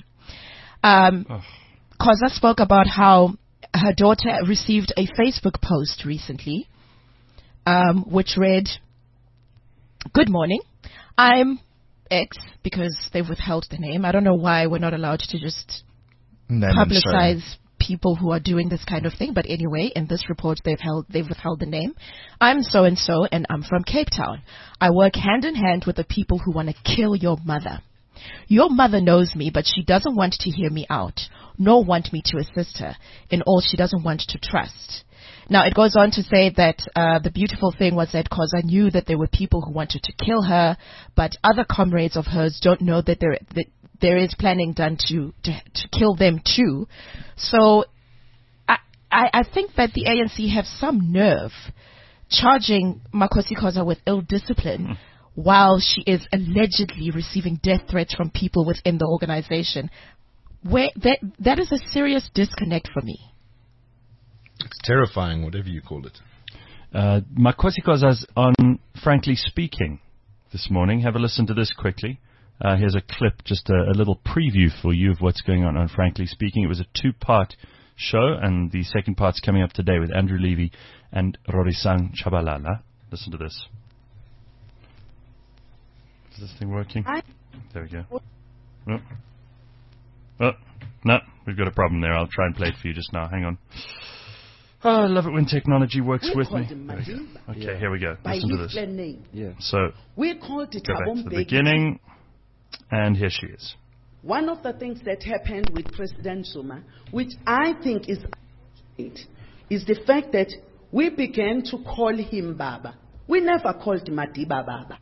Um, Khoza spoke about how her daughter received a Facebook post recently um, which read, "Good morning. I'm X," because they've withheld the name. I don't know why we're not allowed to just Name publicize people who are doing this kind of thing. But anyway, in this report, they've held, they've withheld the name. "I'm so-and-so, and I'm from Cape Town. I work hand in hand with the people who want to kill your mother. Your mother knows me, but she doesn't want to hear me out, nor want me to assist her in all she doesn't want to trust." Now, it goes on to say that uh, the beautiful thing was that Khoza knew that there were people who wanted to kill her, but other comrades of hers don't know that there, that there is planning done to, to, to kill them too. So I, I, I think that the A N C have some nerve charging Makhosi Khoza with ill discipline mm. while she is allegedly receiving death threats from people within the organization. Where that, that is a serious disconnect for me. It's terrifying, whatever you call it. Uh, Makhosi Khoza's on Frankly Speaking this morning. Have a listen to this quickly. Uh, here's a clip, just a, a little preview for you of what's going on on Frankly Speaking. It was a two-part show, and the second part's coming up today with Andrew Levy and Rorisang Chabalala. Listen to this. Is this thing working? There we go. Oh. Oh, no, we've got a problem there. I'll try and play it for you just now. Hang on. Oh, I love it when technology works we with me. Okay, yeah. here we go. By Listen to his this. name. Yeah. So, we called it go back to the beginning, and here she is. One of the things that happened with President Zuma, which I think is is the fact that we began to call him Baba. We never called Madiba Baba.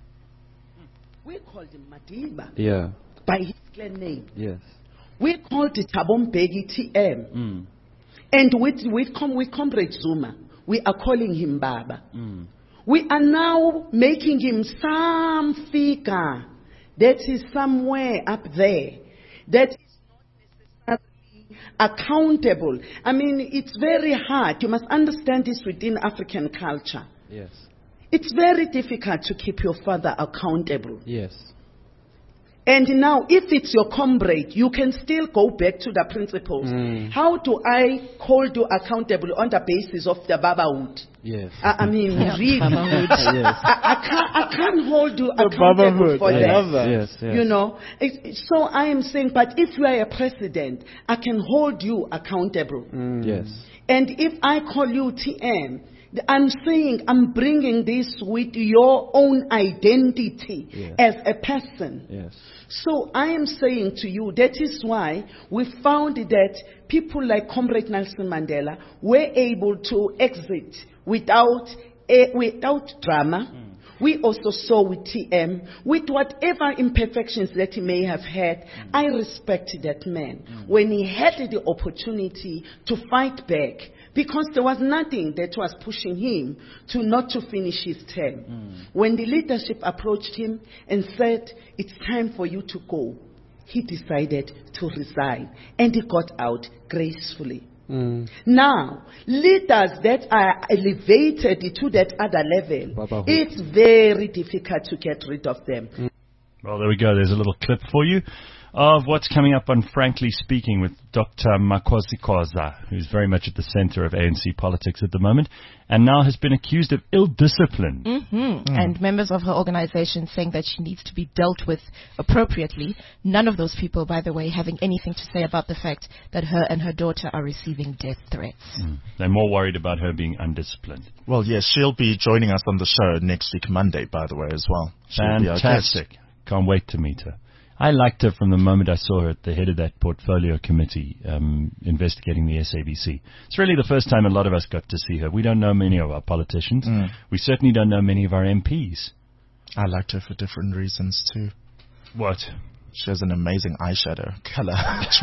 We called him Madiba. Yeah. By his clan name. Yes. We called it Thabo Mbeki T M. Mm. And with, with, with Comrade Zuma, we are calling him Baba. Mm. We are now making him some figure that is somewhere up there, that is not necessarily accountable. I mean, it's very hard. You must understand this within African culture. Yes. It's very difficult to keep your father accountable. Yes. And now, if it's your comrade, you can still go back to the principles. Mm. How do I hold you accountable on the basis of the babahood? Yes. I, I mean, yeah. really. Babahood. Yes. I, I, can't, I can't hold you The accountable babahood. for I that. love that. Yes, yes. You know? It, so I am saying, but if you are a president, I can hold you accountable. Mm. Yes. And if I call you T M, I'm saying I'm bringing this with your own identity yes. as a person. Yes. So I am saying to you, that is why we found that people like Comrade Nelson Mandela were able to exit without, a, without drama. Mm. We also saw with T M, with whatever imperfections that he may have had, mm. I respect that man. Mm. When he had the opportunity to fight back, because there was nothing that was pushing him to not to finish his term. Mm. When the leadership approached him and said, it's time for you to go, he decided to resign. And he got out gracefully. Mm. Now, leaders that are elevated to that other level, Baba it's very difficult to get rid of them. Mm. Well, there we go. There's a little clip for you of what's coming up on Frankly Speaking with Doctor Makhosi Khoza, who's very much at the center of A N C politics at the moment, and now has been accused of ill discipline. Mm-hmm. Mm. And members of her organization saying that she needs to be dealt with appropriately. None of those people, by the way, having anything to say about the fact that her and her daughter are receiving death threats. Mm. They're more worried about her being undisciplined. Well, yes, she'll be joining us on the show next week, Monday, by the way, as well. She'll Fantastic. Can't wait to meet her. I liked her from the moment I saw her at the head of that portfolio committee um, investigating the S A B C. It's really the first time a lot of us got to see her. We don't know many of our politicians. Mm. We certainly don't know many of our M Ps. I liked her for different reasons too. What? She has an amazing eyeshadow color.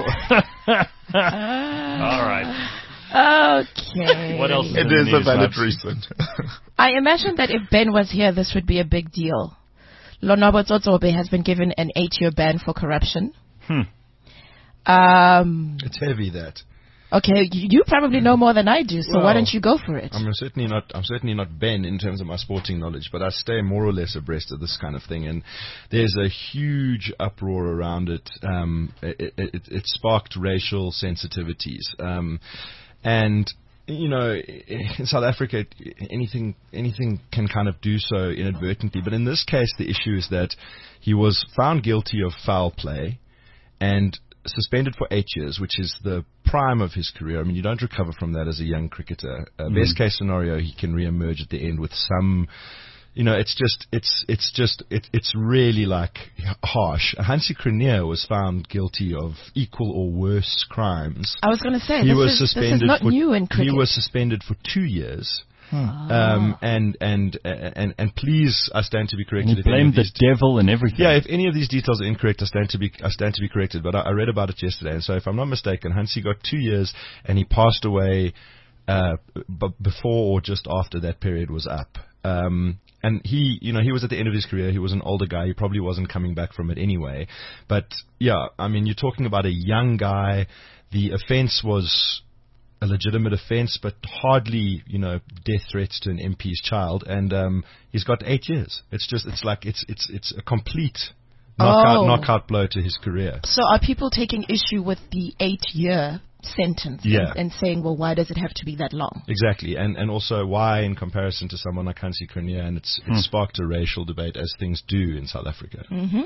All right. Okay. What else is It is a valid reason. I imagine that if Ben was here, this would be a big deal. Lonwabo Tsotsobe has been given an eight-year ban for corruption. Hmm. Um, it's heavy, that. Okay, you, you probably know more than I do, so well, why don't you go for it? I'm certainly not. I'm certainly not Ben in terms of my sporting knowledge, but I stay more or less abreast of this kind of thing. And there's a huge uproar around it. Um, it, it, it, it sparked racial sensitivities, um, and you know, in South Africa, anything anything can kind of do so inadvertently. But in this case, the issue is that he was found guilty of foul play and suspended for eight years, which is the prime of his career. I mean, you don't recover from that as a young cricketer. Uh, mm. Best case scenario, he can re-emerge at the end with some... You know, it's just, it's, it's just, it, it's really like harsh. Hansie Cronje was found guilty of equal or worse crimes. I was going to say, he this, was is, suspended this is not for, new in cricket. He was suspended for two years. Hmm. Um, and, and, and, and please, I stand to be corrected. And he blamed the devil and everything. Yeah, if any of these details are incorrect, I stand to be, I stand to be corrected. But I, I read about it yesterday. And so if I'm not mistaken, Hansie got two years and he passed away, uh, b- before or just after that period was up. Um, and he, you know, he was at the end of his career. He was an older guy. He probably wasn't coming back from it anyway. But yeah, I mean, you're talking about a young guy. The offence was a legitimate offence, but hardly, you know, death threats to an M P's child. And um, he's got eight years. It's just, it's like, it's, it's, it's a complete knockout, oh. knockout blow to his career. So are people taking issue with the eight-year sentence yeah. and, and saying, well, why does it have to be that long? Exactly, and and also why, in comparison to someone like Hansie Cronje, and it's hmm. it sparked a racial debate, as things do in South Africa. Mm-hmm.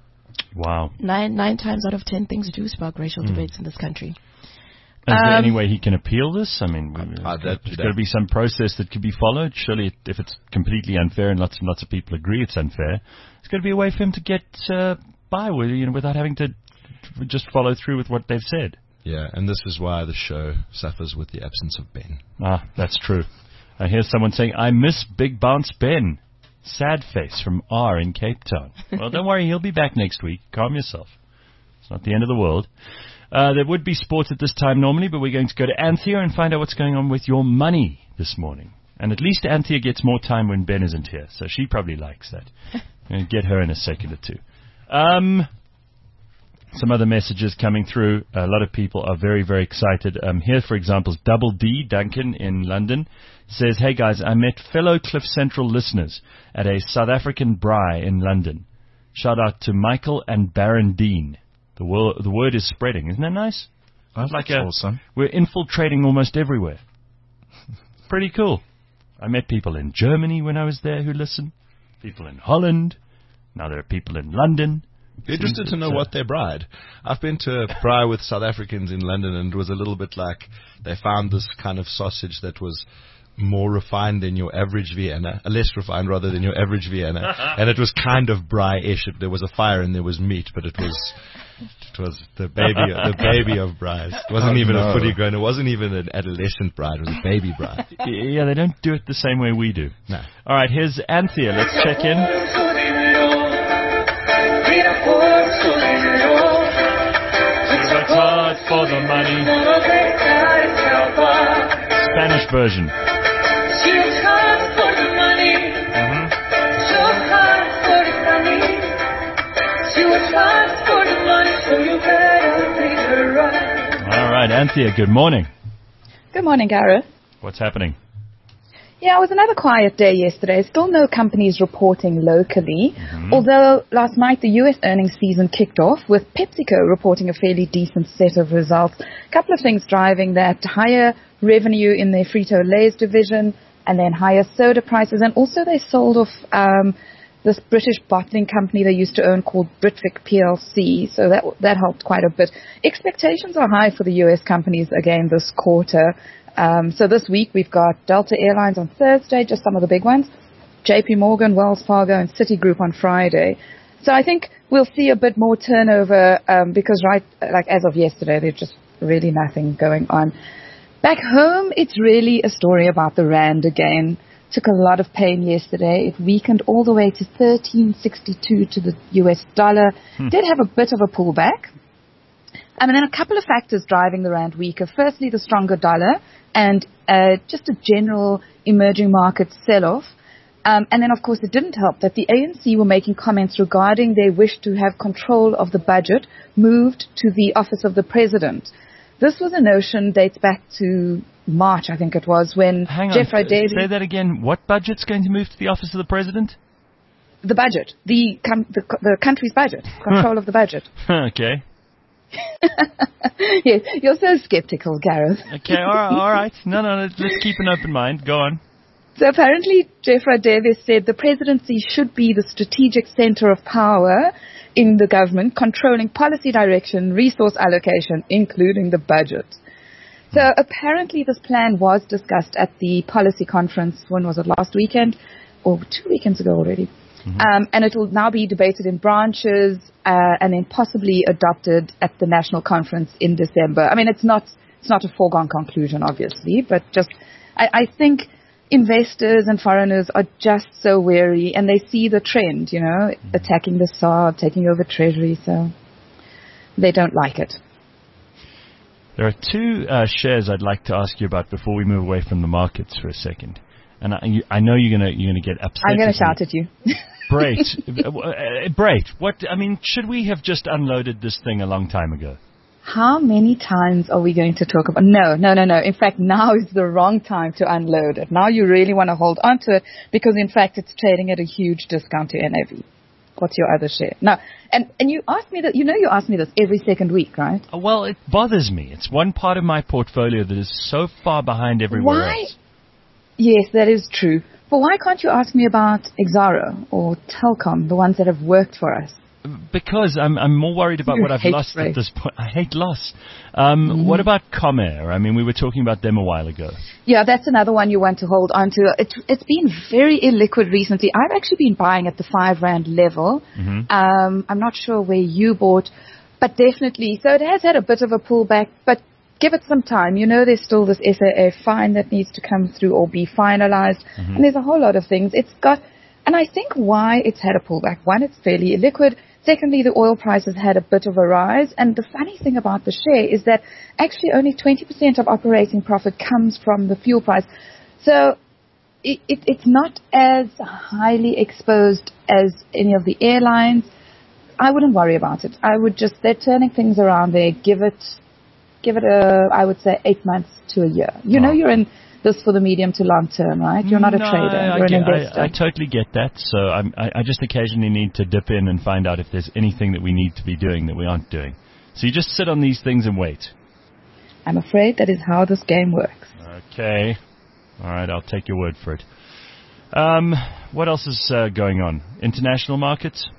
Wow. Nine nine times out of ten, things do spark racial hmm. debates in this country. Is um, there any way he can appeal this? I mean, uh, that, there's that. got to be some process that could be followed. Surely, if it's completely unfair and lots and lots of people agree it's unfair, there's got to be a way for him to get uh, by with, you know, without having to just follow through with what they've said. Yeah, and this is why the show suffers with the absence of Ben. Ah, that's true. I hear someone saying, I miss Big Bounce Ben. Sad face from R in Cape Town. Well, don't worry, he'll be back next week. Calm yourself. It's not the end of the world. Uh, there would be sports at this time normally, but we're going to go to Anthea and find out what's going on with your money this morning. And at least Anthea gets more time when Ben isn't here, so she probably likes that. I'm going to get her in a second or two. Um... Some other messages coming through. A lot of people are very, very excited. Um, here, for example, is Double D, Duncan in London, says, hey guys, I met fellow Cliff Central listeners at a South African braai in London. Shout out to Michael and Baron Dean. The, wor- the word is spreading. Isn't that nice? That's like a, awesome. We're infiltrating almost everywhere. Pretty cool. I met people in Germany when I was there who listen. People in Holland. Now there are people in London. Interested to know what they bride. I've been to a braai with South Africans in London, and it was a little bit like they found this kind of sausage that was more refined than your average Vienna, uh, less refined rather than your average Vienna, and it was kind of braai-ish. There was a fire and there was meat, but it was it was the baby the baby of braais. It wasn't oh, even no. a fully grown. It wasn't even an adolescent bride. It was a baby bride. Yeah, they don't do it the same way we do. No. All right, here's Anthea. Let's check in. Hard for the money. Spanish version. She was hard for the money. Mm-hmm. She was hard for the money. She was hard for the money, so you better treat her right. All right, Anthea, good morning. Good morning, Gareth. What's happening? Yeah, it was another quiet day yesterday. Still no companies reporting locally. Mm-hmm. Although last night the U S earnings season kicked off with PepsiCo reporting a fairly decent set of results. A couple of things driving that: higher revenue in their Frito-Lay's division, and then higher soda prices. And also they sold off um, this British bottling company they used to own called Britvic P L C. So that that helped quite a bit. Expectations are high for the U S companies again this quarter. Um, so this week we've got Delta Airlines on Thursday, just some of the big ones, J P Morgan, Wells Fargo, and Citigroup on Friday. So I think we'll see a bit more turnover um, because right, like as of yesterday, there's just really nothing going on. Back home, it's really a story about the rand again. Took a lot of pain yesterday. It weakened all the way to thirteen sixty-two to the U S dollar. Hmm. Did have a bit of a pullback. Um, and then a couple of factors driving the rand weaker. Firstly, the stronger dollar and uh, just a general emerging market sell-off. Um, and then, of course, it didn't help that the A N C were making comments regarding their wish to have control of the budget moved to the office of the president. This was a notion dates back to March, I think it was, when Hang Jeff on, O'Daly... Say that again. What budget's going to move to the office of the president? The budget. The, com- the, the country's budget. Control of the budget. Okay. Yes, you're so skeptical, Gareth. Okay, all right, all right. No, no, let's, let's keep an open mind. Go on. So apparently, Jeffra Davis said the presidency should be the strategic center of power in the government, controlling policy direction, resource allocation, including the budget. So apparently this plan was discussed at the policy conference, when was it, last weekend? Or two weekends ago already. Mm-hmm. Um, and it will now be debated in branches uh, and then possibly adopted at the national conference in December. I mean, it's not it's not a foregone conclusion, obviously, but just I, I think investors and foreigners are just so wary, and they see the trend, you know, mm-hmm. attacking the S A R B, taking over Treasury, so they don't like it. There are two uh, shares I'd like to ask you about before we move away from the markets for a second. And I, you, I know you're gonna you're gonna get upset. I'm gonna shout at you. Brait, uh, Brait. What I mean, should we have just unloaded this thing a long time ago? How many times are we going to talk about? No, no, no, no. In fact, now is the wrong time to unload it. Now you really want to hold on to it because, in fact, it's trading at a huge discount to N A V. What's your other share? No, and and you ask me that. You know, you ask me this every second week, right? Well, it bothers me. It's one part of my portfolio that is so far behind everywhere Why? else. Yes, that is true. But why can't you ask me about Exxaro or Telkom, the ones that have worked for us? Because I'm I'm more worried about You what I've hate lost race. at this point. I hate loss. Um, Mm-hmm. What about Comair? I mean, we were talking about them a while ago. Yeah, that's another one you want to hold on to. It, it's been very illiquid recently. I've actually been buying at the five rand level. Mm-hmm. Um, I'm not sure where you bought, but definitely. So it has had a bit of a pullback, but give it some time. You know, there's still this S A A fine that needs to come through or be finalized. Mm-hmm. And there's a whole lot of things. It's got, and I think why it's had a pullback. One, it's fairly illiquid. Secondly, the oil price has had a bit of a rise. And the funny thing about the share is that actually only twenty percent of operating profit comes from the fuel price. So it, it, it's not as highly exposed as any of the airlines. I wouldn't worry about it. I would just, they're turning things around there. Give it, give it a, I would say, eight months to a year. You Oh. know, you're in this for the medium to long term, right? You're not a No, trader. I, You're I an get- investor. I, I totally get that. So I'm, I, I just occasionally need to dip in and find out if there's anything that we need to be doing that we aren't doing. So you just sit on these things and wait. I'm afraid that is how this game works. Okay. All right, I'll take your word for it. Um, what else is uh, going on? International markets?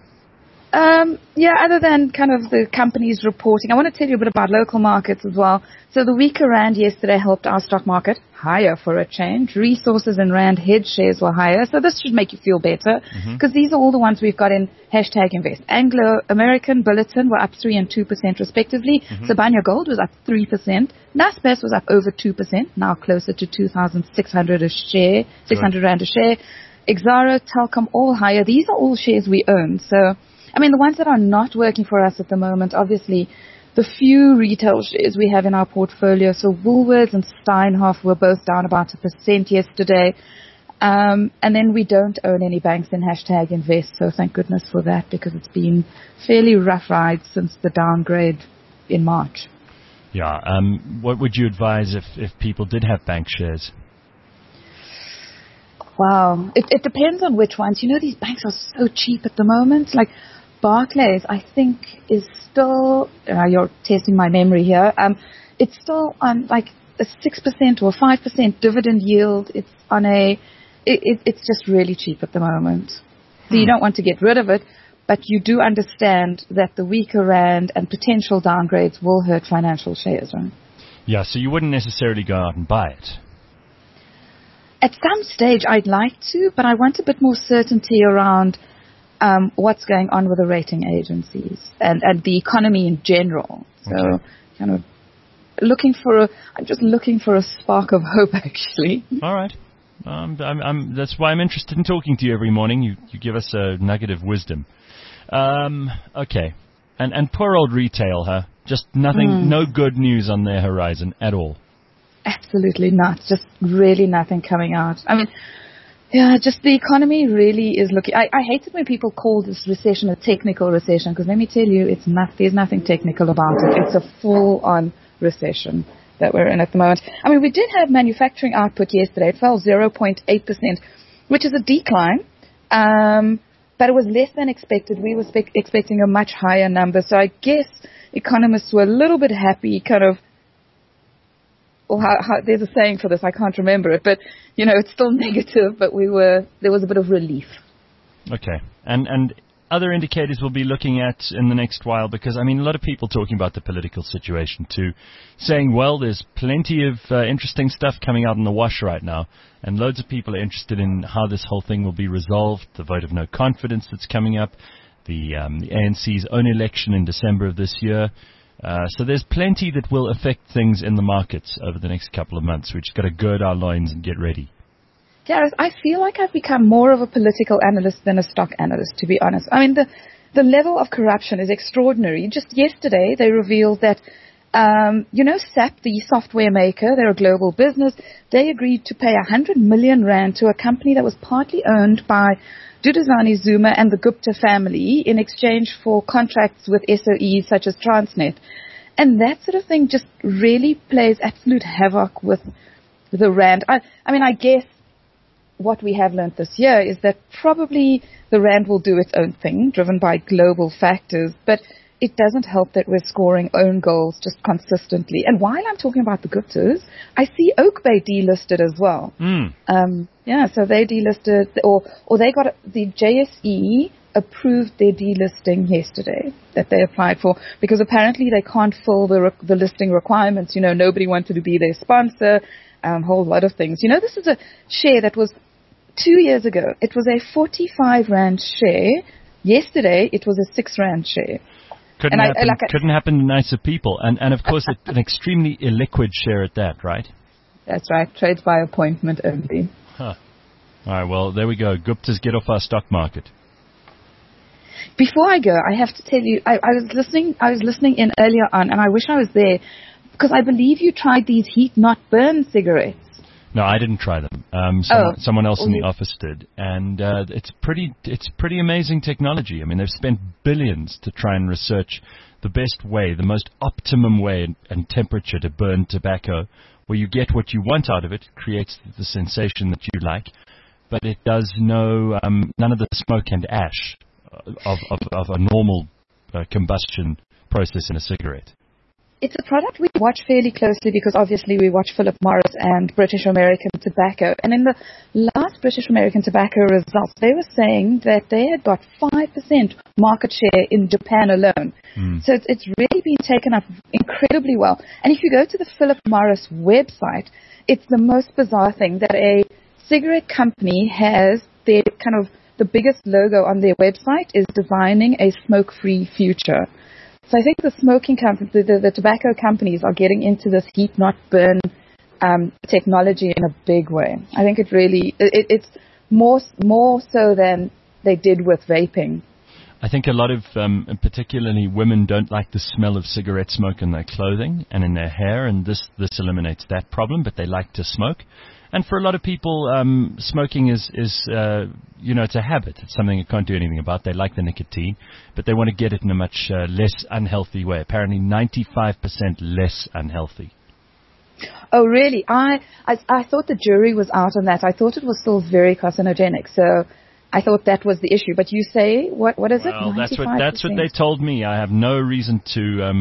Um, yeah, other than kind of the companies reporting, I want to tell you a bit about local markets as well. So the weaker rand yesterday helped our stock market higher for a change. Resources and rand hedge shares were higher, so this should make you feel better because these are all the ones we've got in hashtag invest. Anglo-American, Bulletin were up three and two percent respectively. Mhm. Sibanye Gold was up three percent. Naspers was up over two percent, now closer to two thousand six hundred a share, six hundred rand a share. Exxaro, Telkom, all higher. These are all shares we own, so I mean, the ones that are not working for us at the moment, obviously, the few retail shares we have in our portfolio, so Woolworths and Steinhoff were both down about a percent yesterday. Um, and then we don't own any banks in hashtag invest, so thank goodness for that, because it's been fairly rough ride since the downgrade in March. Yeah. Um, what would you advise if, if people did have bank shares? Wow. It, it depends on which ones. You know, these banks are so cheap at the moment. Like Barclays, I think, is still, uh, you're testing my memory here, um, it's still on like a six percent or five percent dividend yield. It's on a, it, it, it's just really cheap at the moment. So you don't want to get rid of it, but you do understand that the weaker rand and potential downgrades will hurt financial shares, right? Yeah, so you wouldn't necessarily go out and buy it. At some stage, I'd like to, but I want a bit more certainty around um, what's going on with the rating agencies and, and the economy in general. So, Okay. kind of looking for a, I'm just looking for a spark of hope, actually. All right. Um, I'm, I'm, that's why I'm interested in talking to you every morning. You, you give us a nugget of wisdom. Um, okay. And, and poor old retail, huh? Just nothing, Hmm. no good news on their horizon at all. Absolutely not. Just really nothing coming out. I mean, yeah, just the economy really is looking. I, I hate it when people call this recession a technical recession, because let me tell you, it's not. There's nothing technical about it. It's a full-on recession that we're in at the moment. I mean, we did have manufacturing output yesterday. It fell zero point eight percent, which is a decline, um, but it was less than expected. We were spe- expecting a much higher number. So I guess economists were a little bit happy, kind of, or how, how, there's a saying for this, I can't remember it, but, you know, it's still negative, but we were, there was a bit of relief. Okay. And, and other indicators we'll be looking at in the next while, because, I mean, a lot of people talking about the political situation too, saying, well, there's plenty of uh, interesting stuff coming out in the wash right now, and loads of people are interested in how this whole thing will be resolved, the vote of no confidence that's coming up, the, um, the A N C's own election in December of this year. Uh, so there's plenty that will affect things in the markets over the next couple of months. We've just got to gird our loins and get ready. Gareth, I feel like I've become more of a political analyst than a stock analyst, to be honest. I mean, the, the level of corruption is extraordinary. Just yesterday, they revealed that, um, you know, S A P, the software maker, they're a global business, they agreed to pay one hundred million rand to a company that was partly owned by Duduzane Zuma and the Gupta family in exchange for contracts with S O Es such as Transnet. And that sort of thing just really plays absolute havoc with the rand. I, I mean, I guess what we have learned this year is that probably the rand will do its own thing, driven by global factors, but it doesn't help that we're scoring own goals just consistently. And while I'm talking about the Guptas, I see Oak Bay delisted as well. Mm. Um, yeah, so they delisted, or or they got the J S E approved their delisting yesterday that they applied for, because apparently they can't fill the the listing requirements. You know, nobody wanted to be their sponsor, a um, whole lot of things. You know, this is a share that was two years ago. It was a forty-five rand share. Yesterday, it was a six rand share. Couldn't, and happen, I, like I, couldn't happen to nicer people. And, and of course, it, an extremely illiquid share at that, right? That's right. Trades by appointment only. Huh. All right, well, there we go. Gupta's get off our stock market. Before I go, I have to tell you, I, I was listening I was listening in earlier on, and I wish I was there, because I believe you tried these heat not burn cigarettes. No, I didn't try them. Um, someone, oh. someone else in the office did, and uh, it's pretty. It's pretty amazing technology. I mean, they've spent billions to try and research the best way, the most optimum way and, and temperature to burn tobacco, where you get what you want out of it, creates the sensation that you like, but it does no um, none of the smoke and ash of of, of a normal uh, combustion process in a cigarette. It's a product we watch fairly closely because obviously we watch Philip Morris and British American Tobacco. And in the last British American Tobacco results, they were saying that they had got five percent market share in Japan alone. Mm. So it's, it's really been taken up incredibly well. And if you go to the Philip Morris website, it's the most bizarre thing that a cigarette company has their kind of the biggest logo on their website is designing a smoke-free future. So I think the smoking companies, the, the, the tobacco companies are getting into this heat not burn um, technology in a big way. I think it really, it, it's more more so than they did with vaping. I think a lot of, um, particularly women, don't like the smell of cigarette smoke in their clothing and in their hair, and this, this eliminates that problem, but they like to smoke. And for a lot of people, um, smoking is, is uh, you know, it's a habit. It's something you can't do anything about. They like the nicotine, but they want to get it in a much uh, less unhealthy way. Apparently ninety-five percent less unhealthy. Oh, really? I, I I thought the jury was out on that. I thought it was still very carcinogenic. So I thought that was the issue. But you say, what what is well, it? That's what, that's what they told me. I have no reason to... Um,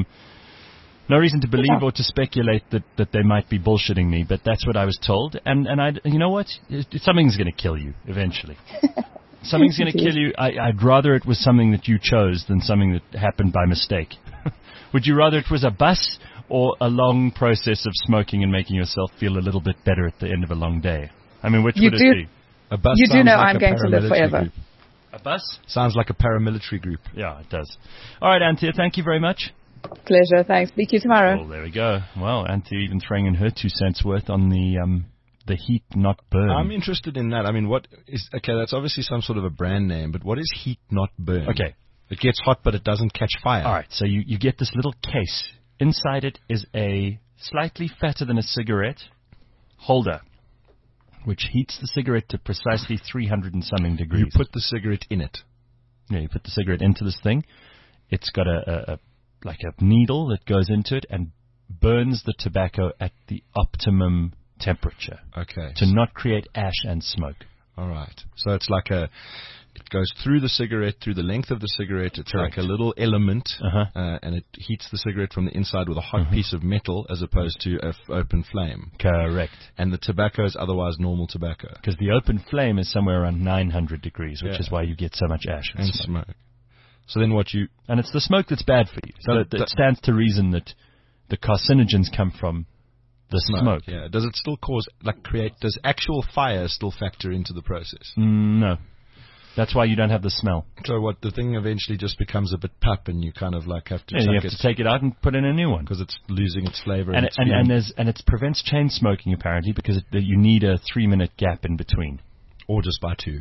No reason to believe or to speculate that, that they might be bullshitting me, but that's what I was told. And and I, you know what? Something's going to kill you eventually. Something's going to kill you. I, I'd rather it was something that you chose than something that happened by mistake. Would you rather it was a bus or a long process of smoking and making yourself feel a little bit better at the end of a long day? I mean, which you would do, it be? A bus you do know like I'm going to live forever. Group. A bus? Sounds like a paramilitary group. Yeah, it does. All right, Anthea, thank you very much. Pleasure. Thanks. Speak to you tomorrow. Oh, there we go. Well, Anthea even throwing in her two cents worth on the um, the heat not burn. I'm interested in that. I mean, what is okay? That's obviously some sort of a brand name, but what is heat not burn? Okay, it gets hot, but it doesn't catch fire. All right. So you you get this little case. Inside it is a slightly fatter than a cigarette holder, which heats the cigarette to precisely three hundred and something degrees. You put the cigarette in it. Yeah, you put the cigarette into this thing. It's got a, a, a like a needle that goes into it and burns the tobacco at the optimum temperature. Okay. To not create ash and smoke. All right. So it's like a, it goes through the cigarette, through the length of the cigarette. It's Correct. like a little element, Uh-huh. uh, and it heats the cigarette from the inside with a hot Mhm. piece of metal as opposed to an f- open flame. Correct. And the tobacco is otherwise normal tobacco. Because the open flame is somewhere around nine hundred degrees, which Yeah. is why you get so much ash and, And smoke. smoke. So then what you... And it's the smoke that's bad for you. So That- it, it that- stands to reason that the carcinogens come from the smoke. Yeah. Does it still cause, like, create, does actual fire still factor into the process? Mm, no. That's why you don't have the smell. So what, the thing eventually just becomes a bit pup and you kind of like have to Yeah, chuck you have it to take it out and put in a new one. because it's losing its flavor. And, its and, fume. and, there's, and it prevents chain smoking, apparently, because it, you need a three-minute gap in between. Or just by two.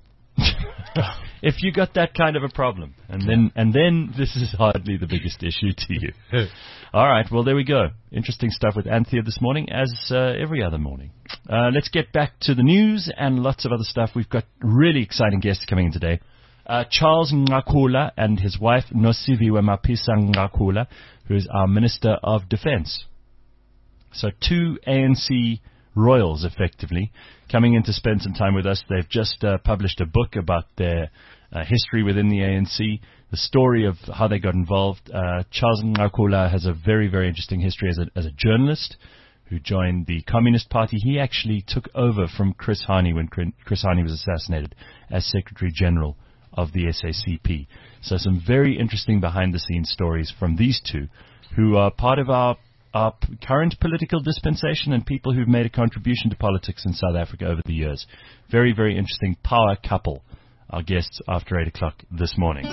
If you got that kind of a problem, and then and then this is hardly the biggest issue to you. All right, well, there we go. Interesting stuff with Anthea this morning, as uh, every other morning. Uh, let's get back to the news and lots of other stuff. We've got really exciting guests coming in today. Uh, Charles Ngakula and his wife, Nosiviwe Mapisa Ngakula, who is our Minister of Defense. So two A N C royals, effectively, coming in to spend some time with us. They've just uh, published a book about their uh, history within the A N C, the story of how they got involved. Uh, Charles Ngakula has a very, very interesting history as a, as a journalist who joined the Communist Party. He actually took over from Chris Hani when Chris Hani was assassinated as Secretary General of the S A C P. So some very interesting behind-the-scenes stories from these two, who are part of our our p- current political dispensation and people who've made a contribution to politics in South Africa over the years. Very, very interesting power couple, our guests after eight o'clock this morning.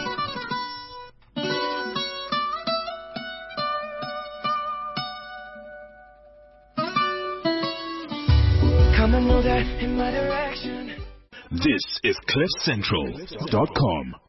Come and move that in my direction. This is cliff central dot com.